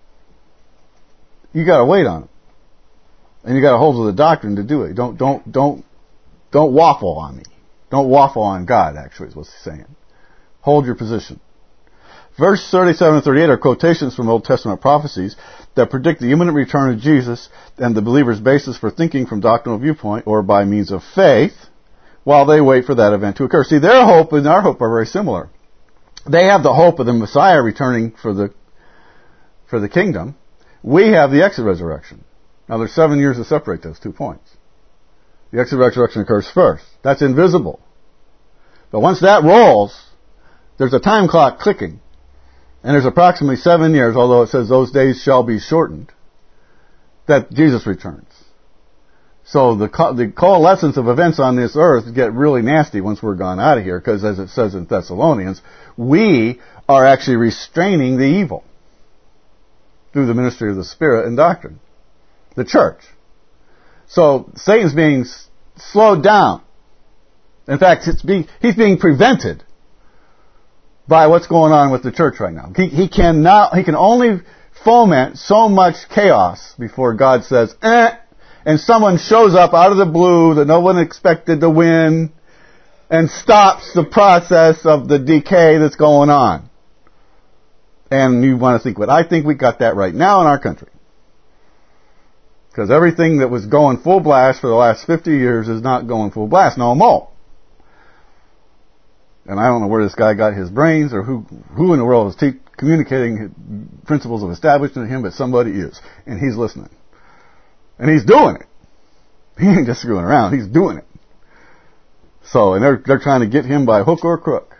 You gotta wait on him. And you gotta hold to the doctrine to do it. Don't, don't, don't, don't waffle on me. Don't waffle on God, actually, is what he's saying. Hold your position. Verse thirty-seven and thirty-eight are quotations from Old Testament prophecies that predict the imminent return of Jesus and the believer's basis for thinking from doctrinal viewpoint or by means of faith while they wait for that event to occur. See, their hope and our hope are very similar. They have the hope of the Messiah returning for the for the kingdom. We have the exit resurrection. Now there's seven years to separate those two points. The exit resurrection occurs first. That's invisible. But once that rolls, there's a time clock clicking. And there's approximately seven years, although it says those days shall be shortened, that Jesus returns. So the co- the coalescence of events on this earth get really nasty once we're gone out of here, because as it says in Thessalonians, we are actually restraining the evil through the ministry of the Spirit and doctrine. The church. So Satan's being s- slowed down. In fact, it's being, he's being prevented by what's going on with the church right now. He, he cannot, he can only foment so much chaos before God says, eh, and someone shows up out of the blue that no one expected to win and stops the process of the decay that's going on. And you want to think what I think, we got that right now in our country. Because everything that was going full blast for the last fifty years is not going full blast no more. And I don't know where this guy got his brains or who who in the world is te- communicating principles of establishment to him, but somebody is. And he's listening. And he's doing it. He ain't just screwing around. He's doing it. So, and they're, they're trying to get him by hook or crook.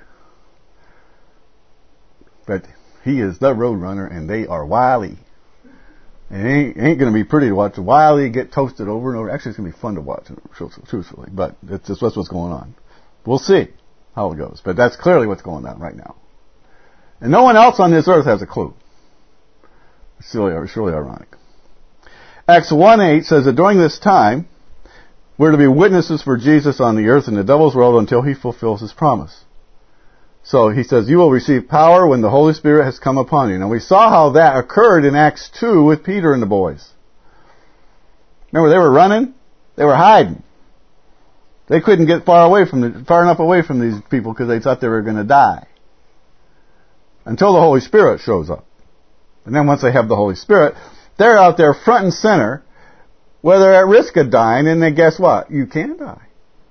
But he is the road runner and they are wily. And it ain't, ain't going to be pretty to watch Wiley get toasted over and over. Actually, it's going to be fun to watch, truthfully. But it's just what's going on. We'll see how it goes. But that's clearly what's going on right now. And no one else on this earth has a clue. It's really, it's really ironic. Acts one eight says that during this time, we're to be witnesses for Jesus on the earth in the devil's world until he fulfills his promise. So he says, you will receive power when the Holy Spirit has come upon you. Now we saw how that occurred in Acts two with Peter and the boys. Remember, they were running? They were hiding. They couldn't get far away from the, far enough away from these people because they thought they were going to die. Until the Holy Spirit shows up. And then once they have the Holy Spirit, they're out there front and center where they're at risk of dying, and then guess what? You can die.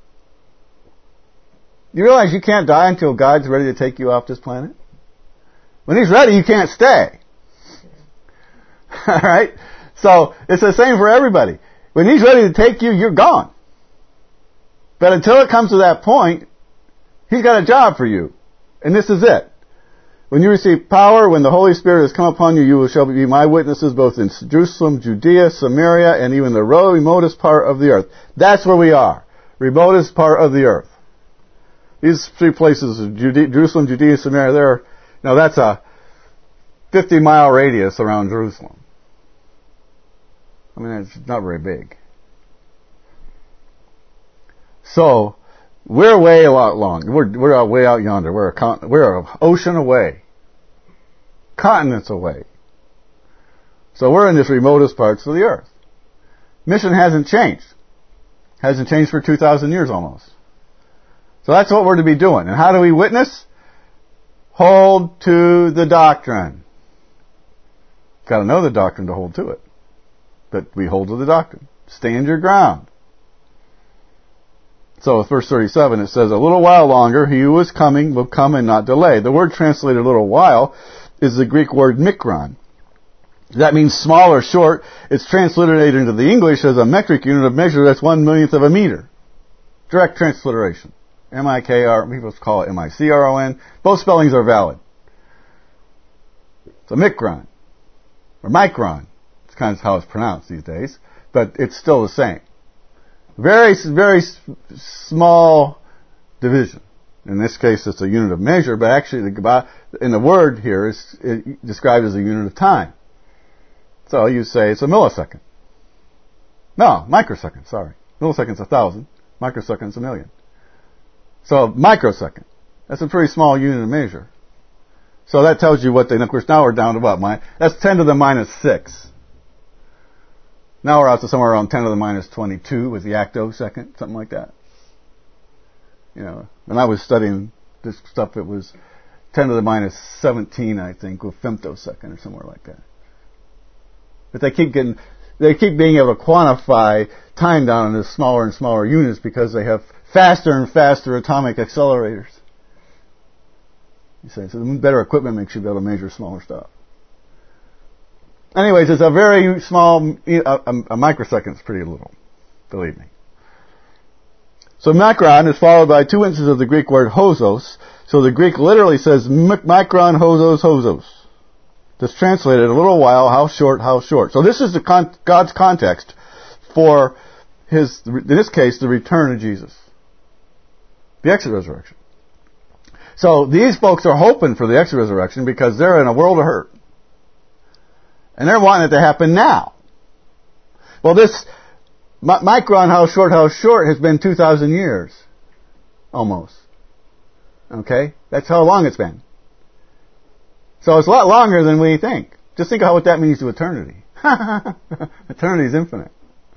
You realize you can't die until God's ready to take you off this planet? When He's ready, you can't stay. Alright? So, it's the same for everybody. When He's ready to take you, you're gone. But until it comes to that point, He's got a job for you. And this is it. When you receive power, when the Holy Spirit has come upon you, you shall be my witnesses both in Jerusalem, Judea, Samaria, and even the remotest part of the earth. That's where we are. Remotest part of the earth. These three places, Judea, Jerusalem, Judea, Samaria, they're, now that's a fifty mile radius around Jerusalem. I mean, it's not very big. So, we're way out long. We're, we're way out yonder. We're a con- we're an ocean away. Continents away. So we're in the remotest parts of the earth. Mission hasn't changed. Hasn't changed for two thousand years almost. So that's what we're to be doing. And how do we witness? Hold to the doctrine. Got to know the doctrine to hold to it. But we hold to the doctrine. Stand your ground. So with verse thirty-seven it says, a little while longer, he who is coming will come and not delay. The word translated a little while is the Greek word mikron. That means small or short. It's transliterated into the English as a metric unit of measure that's one millionth of a meter. Direct transliteration. M I K R, people call it M I C R O N. Both spellings are valid. It's a mikron. Or micron. It's kind of how it's pronounced these days. But it's still the same. Very, very small division. In this case, it's a unit of measure, but actually, the, in the word here, is it described as a unit of time. So you say it's a millisecond. No, microsecond, sorry. Millisecond's a thousand. Microsecond's a million. So, microsecond. That's a pretty small unit of measure. So that tells you what they, and of course now we're down to what? My, that's ten to the minus six. Now we're out to somewhere around ten to the minus twenty-two with the actosecond, something like that. You know, when I was studying this stuff, it was ten to the minus seventeen, I think, with femtosecond or somewhere like that. But they keep getting, they keep being able to quantify time down into smaller and smaller units because they have faster and faster atomic accelerators. You say, so the better equipment makes you be able to measure smaller stuff. Anyways, it's a very small, a, a, a microsecond is pretty little, believe me. So micron is followed by two instances of the Greek word hozos. So the Greek literally says micron, hozos, hozos. Just translated a little while, how short, how short. So this is the con- God's context for his, in this case, the return of Jesus. The exit resurrection. So these folks are hoping for the exit resurrection because they're in a world of hurt. And they're wanting it to happen now. Well, this micron, how short, how short, has been two thousand years. Almost. Okay? That's how long it's been. So it's a lot longer than we think. Just think of what that means to eternity. Eternity is infinite.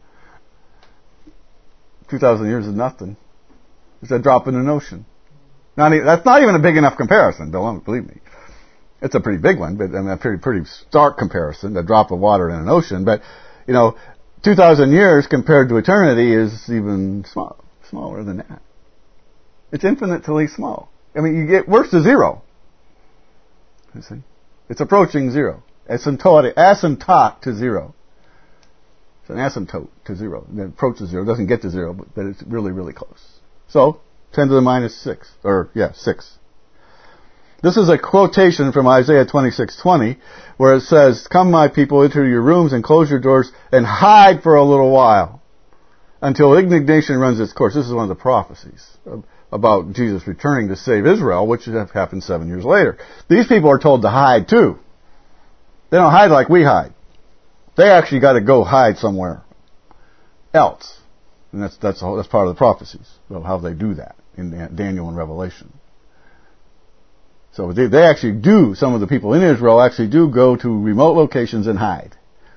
two thousand years is nothing. It's a drop in an ocean. Not even, that's not even a big enough comparison, don't believe me. It's a pretty big one, but I mean, a pretty, pretty stark comparison, a drop of water in an ocean. But, you know, two thousand years compared to eternity is even small, smaller than that. It's infinitely small. I mean, you get worse to zero. You see? It's approaching zero. Asymptotic, asymptote to zero. It's an asymptote to zero. It approaches zero. It doesn't get to zero, but, but it's really, really close. So, ten to the minus six. Or, yeah, six. This is a quotation from Isaiah twenty-six twenty, where it says, "Come, my people, enter your rooms and close your doors and hide for a little while until indignation runs its course." This is one of the prophecies about Jesus returning to save Israel, which happened seven years later. These people are told to hide too. They don't hide like we hide. They actually got to go hide somewhere else. And that's, that's, that's part of the prophecies of how they do that in Daniel and Revelation. So they, they actually do, some of the people in Israel actually do go to remote locations and hide.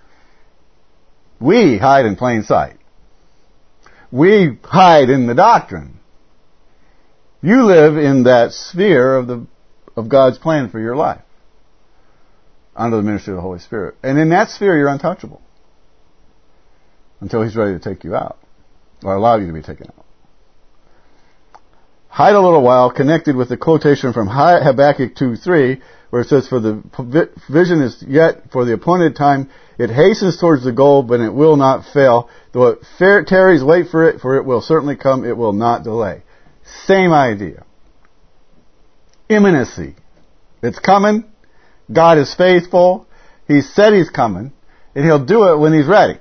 We hide in plain sight. We hide in the doctrine. You live in that sphere of the of God's plan for your life, under the ministry of the Holy Spirit. And in that sphere, you're untouchable until He's ready to take you out, or allow you to be taken out. Hide a little while, connected with the quotation from Habakkuk two three, where it says, "For the vision is yet for the appointed time. It hastens towards the goal, but it will not fail. Though it tarries, wait for it, for it will certainly come. It will not delay." Same idea. Imminency. It's coming. God is faithful. He said He's coming, and He'll do it when He's ready.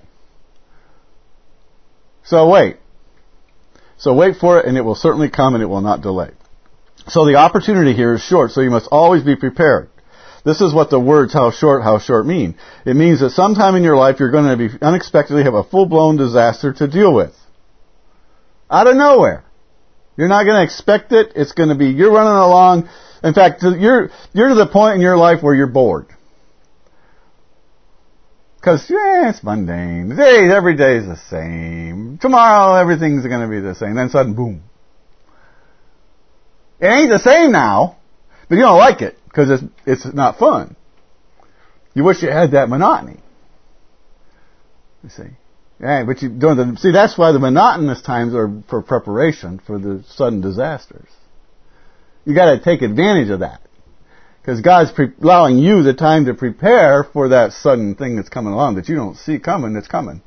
So wait. So wait for it, and it will certainly come, and it will not delay. So the opportunity here is short, so you must always be prepared. This is what the words "how short, how short" mean. It means that sometime in your life you're going to be unexpectedly have a full-blown disaster to deal with. Out of nowhere. You're not going to expect it. It's going to be, you're running along. In fact, you're, you're to the point in your life where you're bored. Because, yeah, it's mundane. Today, every day is the same. Tomorrow, everything's going to be the same. Then sudden, boom. It ain't the same now, but you don't like it because it's, it's not fun. You wish you had that monotony. You see. Yeah, but you don't. See, that's why the monotonous times are for preparation for the sudden disasters. You got to take advantage of that, because God's pre- allowing you the time to prepare for that sudden thing that's coming along that you don't see coming. That's coming.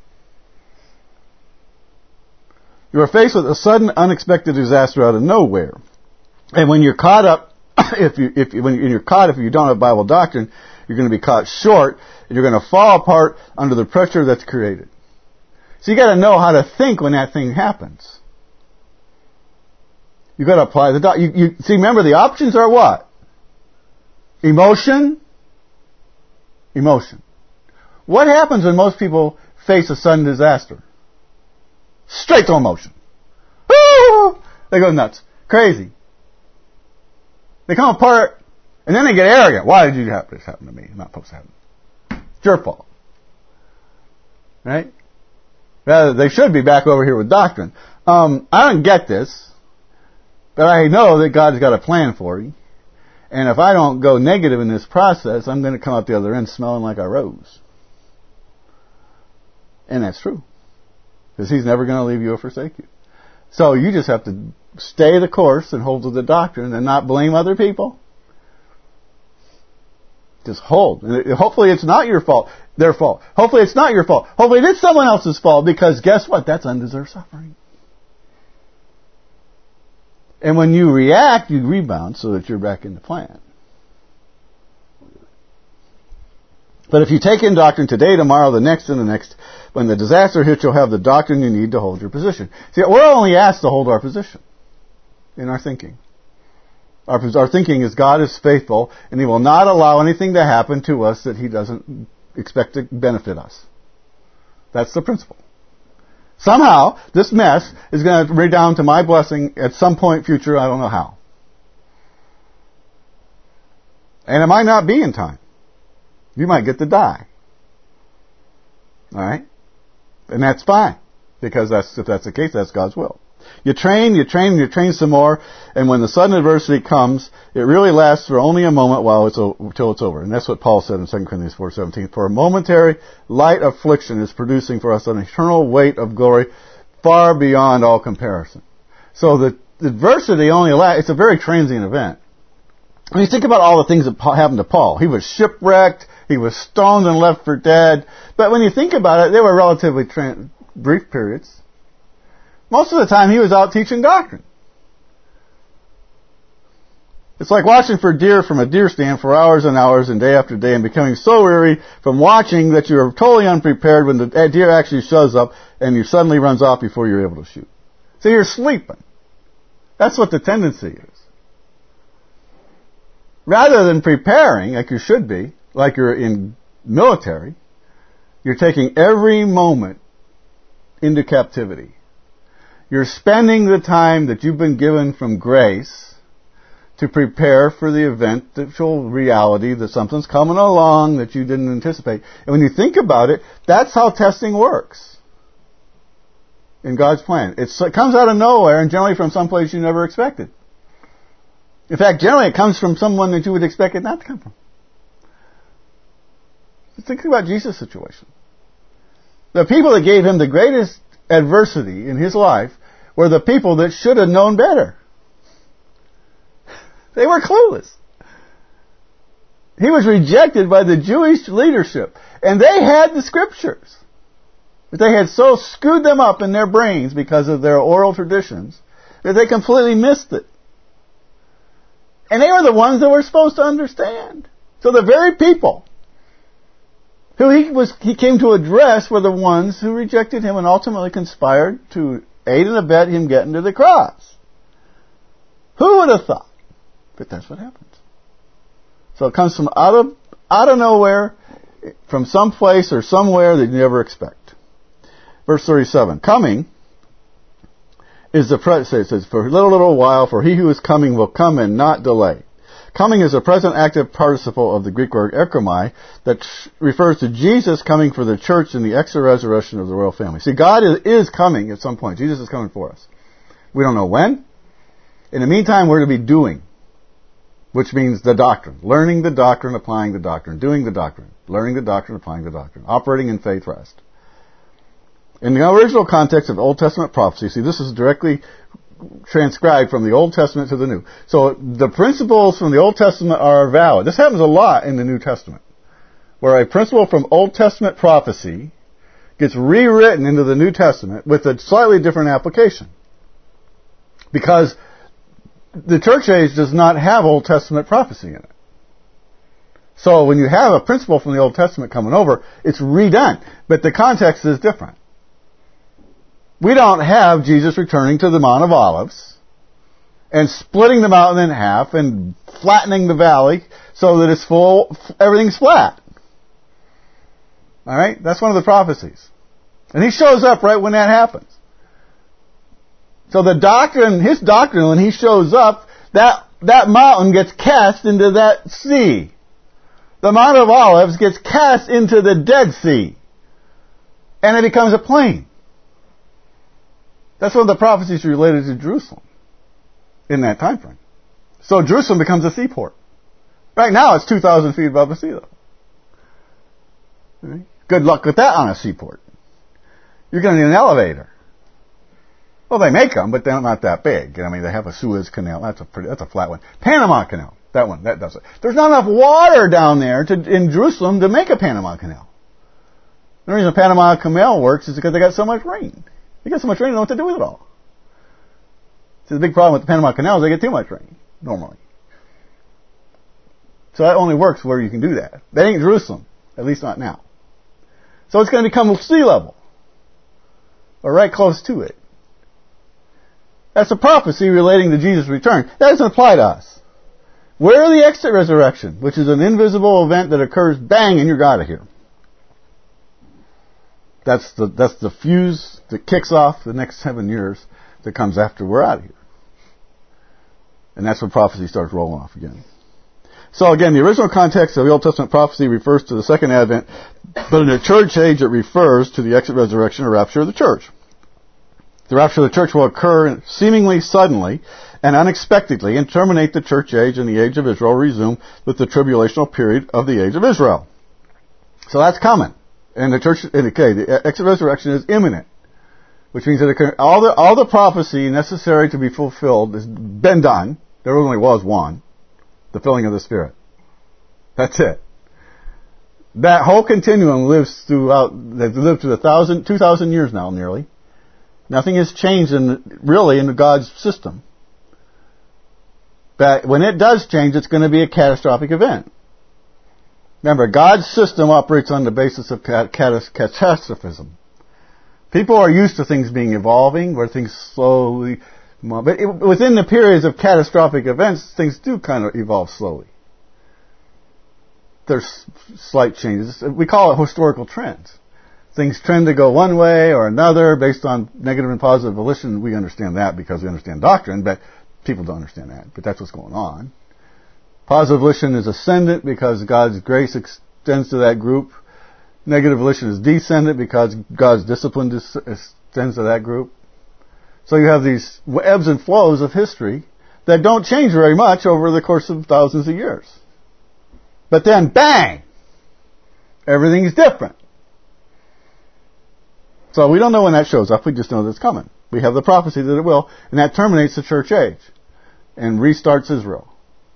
You are faced with a sudden, unexpected disaster out of nowhere, and when you're caught up, if you if you, when you're caught, if you don't have Bible doctrine, you're going to be caught short, and you're going to fall apart under the pressure that's created. So you got to know how to think when that thing happens. You got to apply the doc. You, you see. Remember, the options are what? Emotion. Emotion. What happens when most people face a sudden disaster? Straight to emotion. Woo! They go nuts, crazy. They come apart, and then they get arrogant. Why did you have this happen to me? It's not supposed to happen. It's your fault. Right? Rather, they should be back over here with doctrine. Um, I don't get this, but I know that God's got a plan for me. And if I don't go negative in this process, I'm going to come out the other end smelling like a rose. And that's true. Because He's never going to leave you or forsake you. So you just have to stay the course and hold to the doctrine and not blame other people. Just hold. And hopefully it's not your fault, their fault. Hopefully it's not your fault. Hopefully it's someone else's fault, because guess what? That's undeserved suffering. And when you react, you rebound so that you're back in the plan. But if you take in doctrine today, tomorrow, the next, and the next, when the disaster hits, you'll have the doctrine you need to hold your position. See, we're only asked to hold our position in our thinking. Our, our thinking is God is faithful, and He will not allow anything to happen to us that He doesn't expect to benefit us. That's the principle. Somehow, this mess is going to redound to my blessing at some point future, I don't know how. And it might not be in time. You might get to die. Alright? And that's fine. Because that's, if that's the case, that's God's will. You train, you train, you train some more, and when the sudden adversity comes, it really lasts for only a moment while it's until it's over. And that's what Paul said in Second Corinthians four seventeen. For a momentary light affliction is producing for us an eternal weight of glory far beyond all comparison. So the, the adversity only lasts, it's a very transient event. When you think about all the things that happened to Paul, he was shipwrecked, he was stoned and left for dead. But when you think about it, they were relatively tra- brief periods. Most of the time he was out teaching doctrine. It's like watching for deer from a deer stand for hours and hours and day after day and becoming so weary from watching that you're totally unprepared when the deer actually shows up and he suddenly runs off before you're able to shoot. So you're sleeping. That's what the tendency is. Rather than preparing, like you should be, like you're in military, you're taking every moment into captivity. You're spending the time that you've been given from grace to prepare for the eventual reality that something's coming along that you didn't anticipate. And when you think about it, that's how testing works in God's plan. It's, it comes out of nowhere and generally from someplace you never expected. In fact, generally it comes from someone that you would expect it not to come from. Think about Jesus' situation. The people that gave him the greatest adversity in his life were the people that should have known better. They were clueless. He was rejected by the Jewish leadership, and they had the scriptures. But they had so screwed them up in their brains because of their oral traditions that they completely missed it. And they were the ones that were supposed to understand. So the very people who he was, he came to address were the ones who rejected him and ultimately conspired to aid and abet him getting to the cross. Who would have thought? But that's what happens. So it comes from out of out of nowhere, from some place or somewhere that you never expect. Verse thirty-seven. Coming is the present. It says, for a little, little while, for he who is coming will come and not delay. Coming is a present active participle of the Greek word erchomai that refers to Jesus coming for the church in the extra-resurrection of the royal family. See, God is, is coming at some point. Jesus is coming for us. We don't know when. In the meantime, we're to be doing, which means the doctrine. Learning the doctrine, applying the doctrine. Doing the doctrine. Learning the doctrine, applying the doctrine. Operating in faith rest. In the original context of Old Testament prophecy, see, this is directly transcribed from the Old Testament to the New. So the principles from the Old Testament are valid. This happens a lot in the New Testament, where a principle from Old Testament prophecy gets rewritten into the New Testament with a slightly different application. Because the church age does not have Old Testament prophecy in it. So when you have a principle from the Old Testament coming over, it's redone. But the context is different. We don't have Jesus returning to the Mount of Olives and splitting the mountain in half and flattening the valley so that it's full, everything's flat. All right? That's one of the prophecies. And he shows up right when that happens. So the doctrine, his doctrine, when he shows up, that, that mountain gets cast into that sea. The Mount of Olives gets cast into the Dead Sea. And it becomes a plain. That's one of the prophecies related to Jerusalem in that time frame. So Jerusalem becomes a seaport. Right now it's two thousand feet above the sea level. Right? Good luck with that on a seaport. You're going to need an elevator. Well, they make them, but they're not that big. I mean, they have a Suez Canal. That's a pretty, that's a flat one. Panama Canal. That one, that does it. There's not enough water down there to, in Jerusalem to make a Panama Canal. The reason the Panama Canal works is because they got so much rain. They got so much rain, they don't know what to do with it all. So the big problem with the Panama Canal is they get too much rain, normally. So that only works where you can do that. That ain't Jerusalem, at least not now. So it's going to become sea level, or right close to it. That's a prophecy relating to Jesus' return. That doesn't apply to us. We're the exit resurrection, which is an invisible event that occurs, bang, and you're out of here. That's the, that's the fuse that kicks off the next seven years that comes after we're out of here. And that's when prophecy starts rolling off again. So again, the original context of the Old Testament prophecy refers to the second advent, but in the church age it refers to the exit resurrection or rapture of the church. The rapture of the church will occur seemingly suddenly and unexpectedly and terminate the church age, and the age of Israel resume with the tribulational period of the age of Israel. So that's coming. And the church, okay, the exit resurrection is imminent, which means that all the all the prophecy necessary to be fulfilled has been done. There only was one, the filling of the Spirit. That's it. That whole continuum lives throughout. They've lived through a thousand, two thousand years now, nearly. Nothing has changed in really in God's system. But when it does change, it's going to be a catastrophic event. Remember, God's system operates on the basis of catastrophism. People are used to things being evolving, where things slowly... But it, within the periods of catastrophic events, things do kind of evolve slowly. There's slight changes. We call it historical trends. Things trend to go one way or another based on negative and positive volition. We understand that because we understand doctrine, but people don't understand that. But that's what's going on. Positive volition is ascendant because God's grace extends to that group. Negative volition is descendant because God's discipline extends to that group. So you have these ebbs and flows of history that don't change very much over the course of thousands of years. But then, bang! Everything's different. So we don't know when that shows up, we just know that it's coming. We have the prophecy that it will, and that terminates the church age and restarts Israel.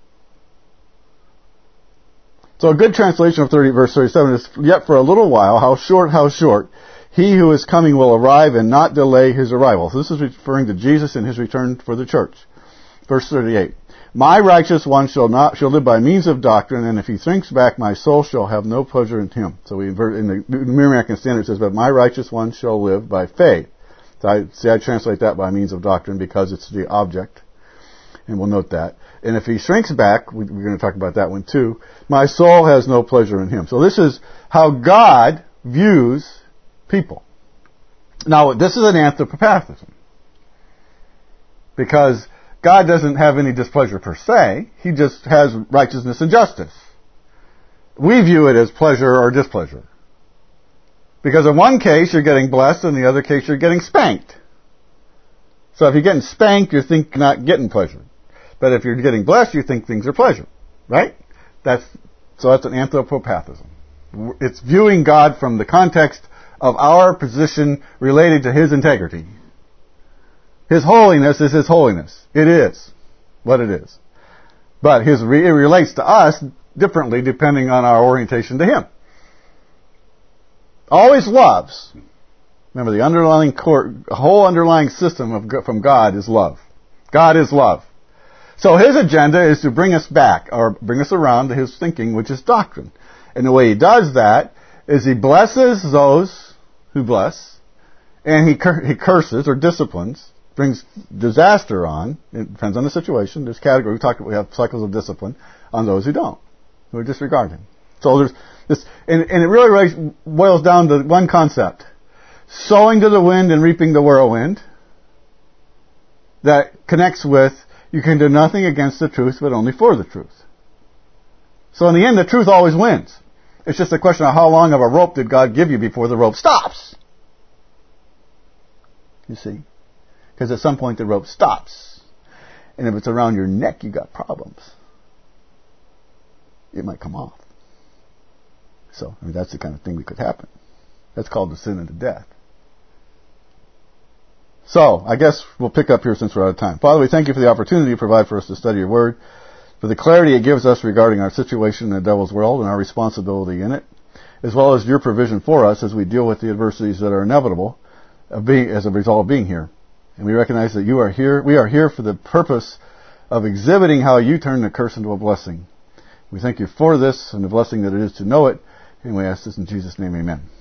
So a good translation of thirty, verse thirty-seven is, "Yet for a little while, how short, how short, he who is coming will arrive and not delay his arrival." So this is referring to Jesus and his return for the church. Verse thirty-eight, "My righteous one shall not shall live by means of doctrine, and if he thinks back, my soul shall have no pleasure in him." So we invert in the New American Standard, it says, "But my righteous one shall live by faith." So I see I translate that by means of doctrine because it's the object. And we'll note that. And if he shrinks back, we're going to talk about that one too, "my soul has no pleasure in him." So this is how God views people. Now, this is an anthropopathism. Because God doesn't have any displeasure per se. He just has righteousness and justice. We view it as pleasure or displeasure. Because in one case, you're getting blessed, and in the other case, you're getting spanked. So if you're getting spanked, you think you're not getting pleasure. But if you're getting blessed, you think things are pleasure. Right? That's so that's an anthropopathism. It's viewing God from the context of our position related to His integrity. His holiness is His holiness. It is what it is. But his re- it relates to us differently depending on our orientation to Him. Always loves. Remember, the underlying core, whole underlying system of from God is love. God is love. So His agenda is to bring us back, or bring us around to His thinking, which is doctrine. And the way He does that is He blesses those who bless, and he cur- he curses or disciplines, brings disaster on. It depends on the situation. There's category. We talked about we have cycles of discipline on those who don't, who disregard him. So there's this, and, and it really, really boils down to one concept: sowing to the wind and reaping the whirlwind. That connects with you can do nothing against the truth, but only for the truth. So in the end, the truth always wins. It's just a question of how long of a rope did God give you before the rope stops. You see? Because at some point the rope stops. And if it's around your neck, you got problems. It might come off. So, I mean, that's the kind of thing that could happen. That's called the sin unto death. So, I guess we'll pick up here since we're out of time. Father, we thank you for the opportunity you provide for us to study your word, for the clarity it gives us regarding our situation in the devil's world and our responsibility in it, as well as your provision for us as we deal with the adversities that are inevitable of being, as a result of being here. And we recognize that you are here, we are here for the purpose of exhibiting how you turn the curse into a blessing. We thank you for this and the blessing that it is to know it, and we ask this in Jesus' name, amen.